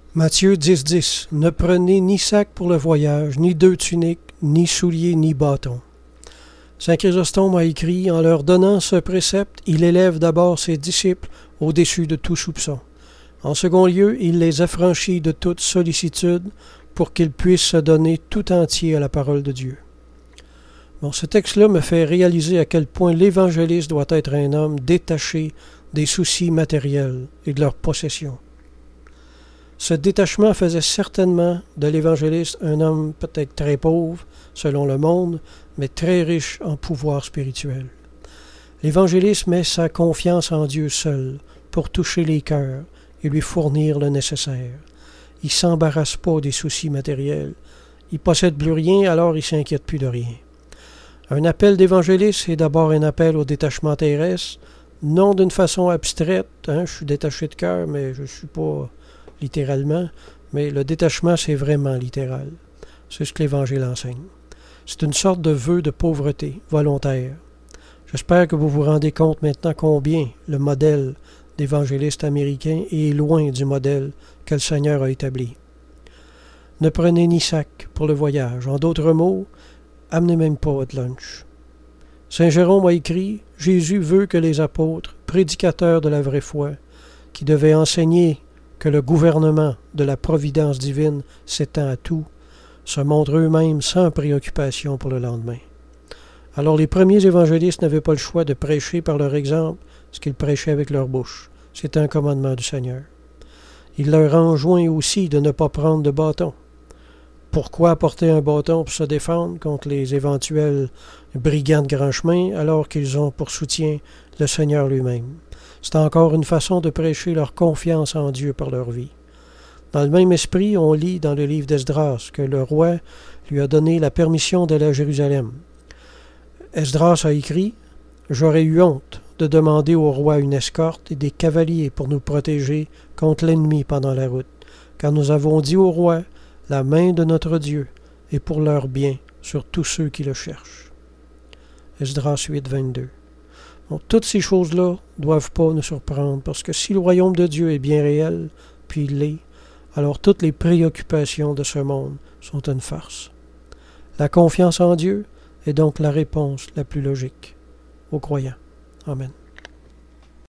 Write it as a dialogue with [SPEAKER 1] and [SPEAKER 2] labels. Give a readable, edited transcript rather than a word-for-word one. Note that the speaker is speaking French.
[SPEAKER 1] Matthieu 10,10 Ne prenez ni sac pour le voyage, ni 2 tuniques, ni souliers, ni bâton. Saint Chrysostome a écrit, en leur donnant ce précepte, il élève d'abord ses disciples au-dessus de tout soupçon. En second lieu, il les affranchit de toute sollicitude pour qu'ils puissent se donner tout entier à la parole de Dieu. Bon, ce texte-là me fait réaliser à quel point l'évangéliste doit être un homme détaché des soucis matériels et de leurs possessions. Ce détachement faisait certainement de l'évangéliste un homme peut-être très pauvre, selon le monde, mais très riche en pouvoir spirituel. L'évangéliste met sa confiance en Dieu seul pour toucher les cœurs et lui fournir le nécessaire. Il ne s'embarrasse pas des soucis matériels. Il ne possède plus rien, alors il ne s'inquiète plus de rien. Un appel d'évangéliste est d'abord un appel au détachement terrestre, non d'une façon abstraite, je suis détaché de cœur, mais je ne suis pas littéralement, mais le détachement, c'est vraiment littéral. C'est ce que l'Évangile enseigne. C'est une sorte de vœu de pauvreté volontaire. J'espère que vous vous rendez compte maintenant combien le modèle d'évangéliste américain est loin du modèle que le Seigneur a établi. Ne prenez ni sac pour le voyage. En d'autres mots, amenez même pas votre lunch. Saint Jérôme a écrit « Jésus veut que les apôtres, prédicateurs de la vraie foi, qui devaient enseigner que le gouvernement de la providence divine s'étend à tout, se montrent eux-mêmes sans préoccupation pour le lendemain. » Alors les premiers évangélistes n'avaient pas le choix de prêcher par leur exemple ce qu'ils prêchaient avec leur bouche. C'était un commandement du Seigneur. Il leur enjoint aussi de ne pas prendre de bâton. Pourquoi porter un bâton pour se défendre contre les éventuels brigands de grand chemin alors qu'ils ont pour soutien le Seigneur lui-même? C'est encore une façon de prêcher leur confiance en Dieu par leur vie. Dans le même esprit, on lit dans le livre d'Esdras que le roi lui a donné la permission d'aller à Jérusalem. Esdras a écrit « J'aurais eu honte de demander au roi une escorte et des cavaliers pour nous protéger contre l'ennemi pendant la route, car nous avons dit au roi « La main de notre Dieu est pour leur bien sur tous ceux qui le cherchent. » Esdras 8, 22. Donc, toutes ces choses-là ne doivent pas nous surprendre, parce que si le royaume de Dieu est bien réel, puis il l'est, alors toutes les préoccupations de ce monde sont une farce. La confiance en Dieu est donc la réponse la plus logique aux croyants. Amen.